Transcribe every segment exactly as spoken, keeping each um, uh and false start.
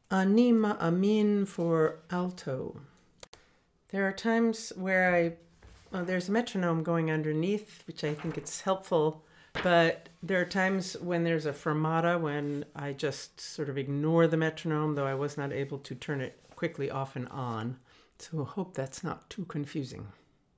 Ani ma'amin for alto. There are times where I, well, there's a metronome going underneath, which I think it's helpful, but there are times when there's a fermata when I just sort of ignore the metronome, though I was not able to turn it quickly off and on. So I hope that's not too confusing.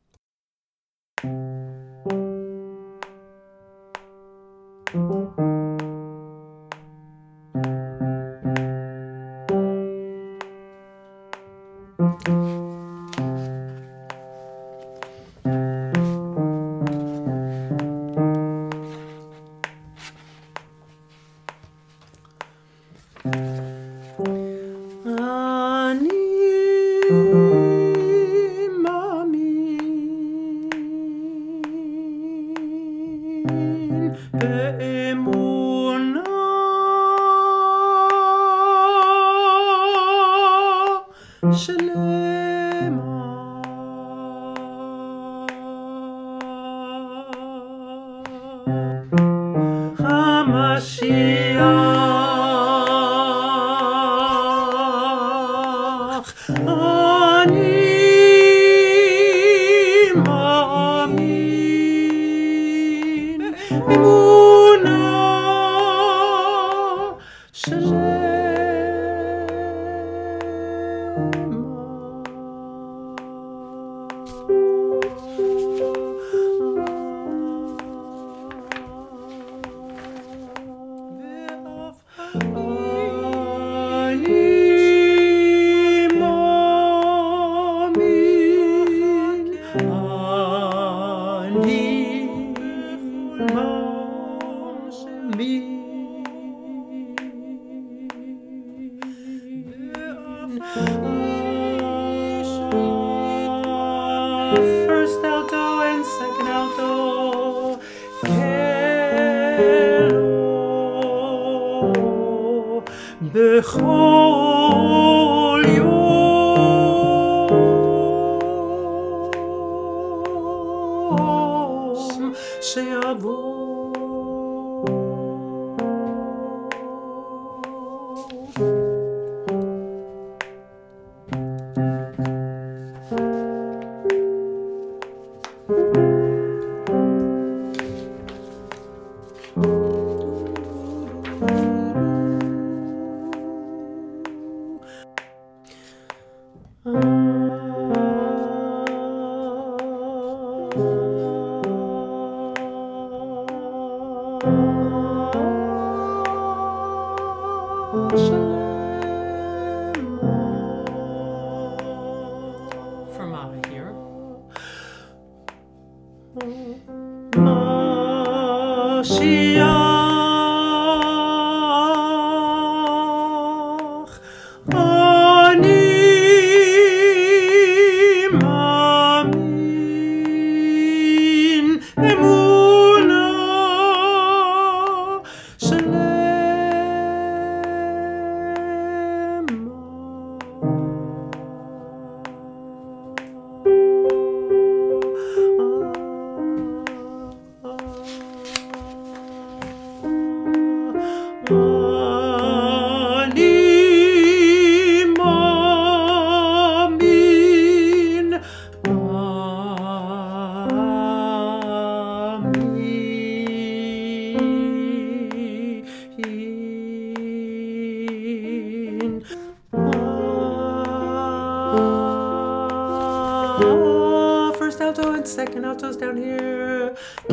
First alto and second alto. Kelo bechol yom she'yavo. Fermata here. Mashiach ani mamin emuna First alto and second altos down here.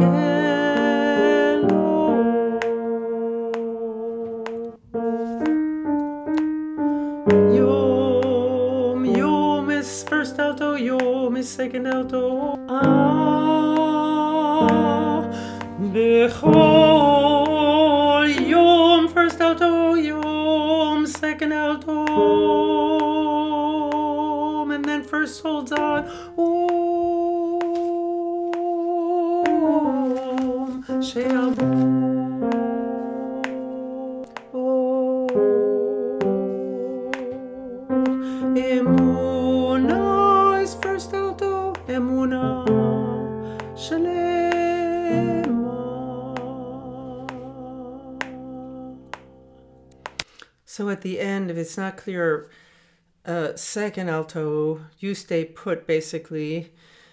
Yom, yom is first alto, yom is second alto. Ah, bechol yom first alto, yom second alto, and then first holds on. Om she'yavo. Emuna is first alto, emuna shalema. So at the end, if it's not clear, uh, second alto, you stay put basically.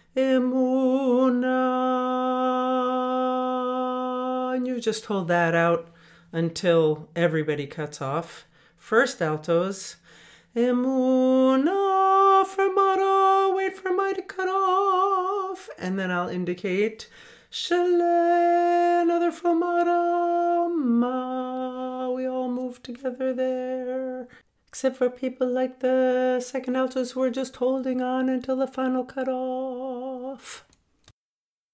Emuna, and you just hold that out until everybody cuts off. First altos, Emuna fermata, wait for my to cut off, and then I'll indicate Shale, another fermata, ma. We all move together there. Except for people like the second altos who are just holding on until the final cut off.